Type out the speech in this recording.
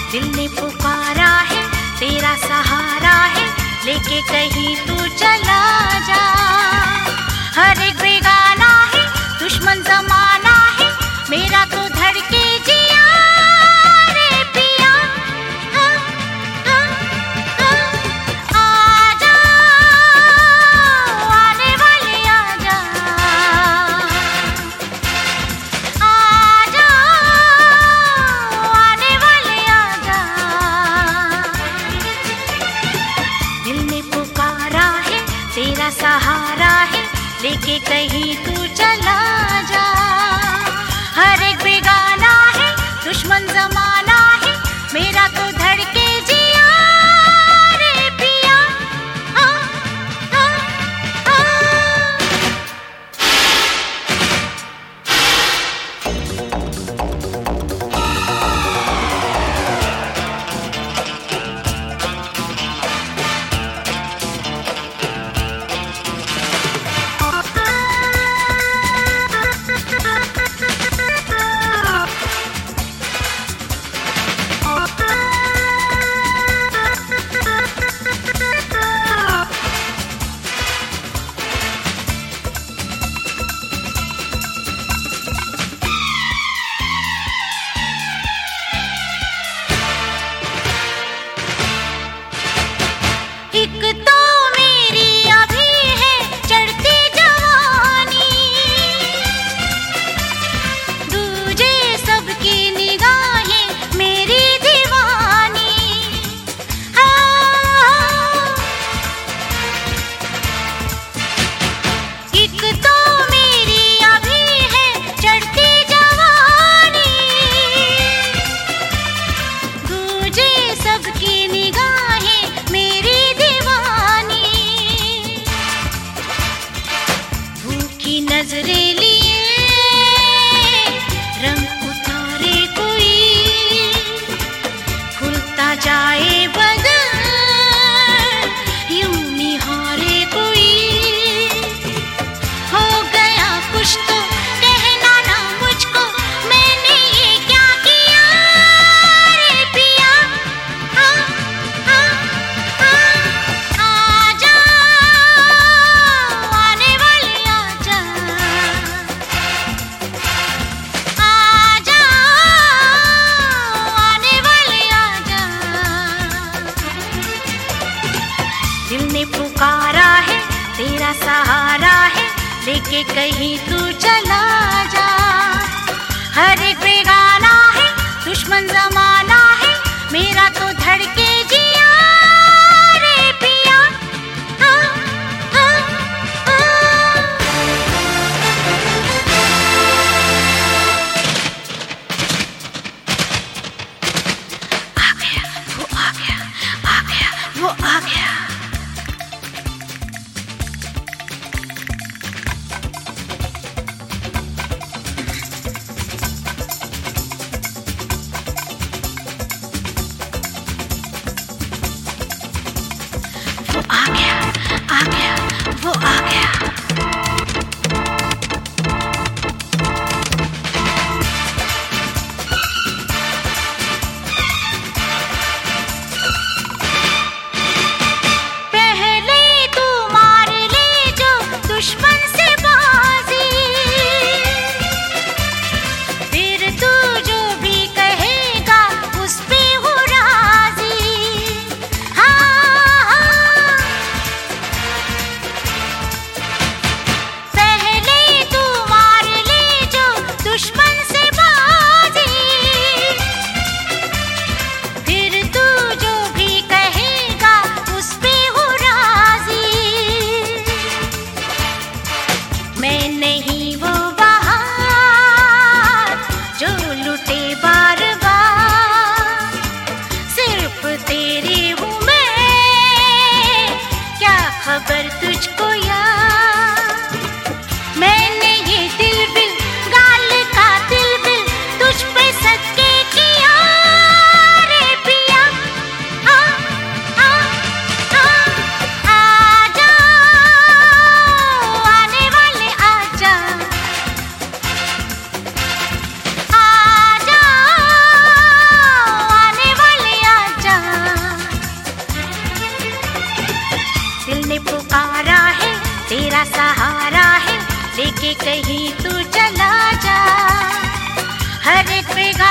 दिल ने पुकारा है, तेरा सहारा है, लेके कहीं तू चला जा। हर एक बेगाना है, दुश्मन जमाना है, मेरा तो धड़के जिया रे पिया। हाँ, हाँ, हाँ, आजा, आने वाले आजा, आजा, आने वाले आजा। दिल ने पुकारा है, तेरा सहारा है, लेके कहीं तू चला जा। हर एक बेगाना है, दुश्मन जमाना है, मेरा तो धड़के जिया रे पिया। हाँ, हाँ, हाँ। एक तो मेरी अभी है चढ़ती जवानी, दूजे सबकी निगाहें मेरी दीवानी। हाँ, एक तो मेरी अभी है चढ़ती जवानी, दूजे सबकी निगाहें मेरी दीवानी। भूखी नजरें लिए रंग उतारे कोई, खुलता जाए बदन यूं निहारे कोई। हो गया कुछ तो कहना ना मुझको, मैंने ये क्या किया रे पिया। हाँ, हाँ, हाँ, आजा, आने वाले आजा, आजा, आने वाले आजा। दिल ने पुकारा है, तेरा सहारा है, लेके कहीं तू चला जा। हर एक बेगाना है, दुश्मन जमाना है, मेरा तो धड़के जिया रे पिया। हाँ, हाँ, हाँ। आ गया, वो आ गया, आ गया, वो आ गया। लेके कहीं तू चला जा। हर एक बेगाना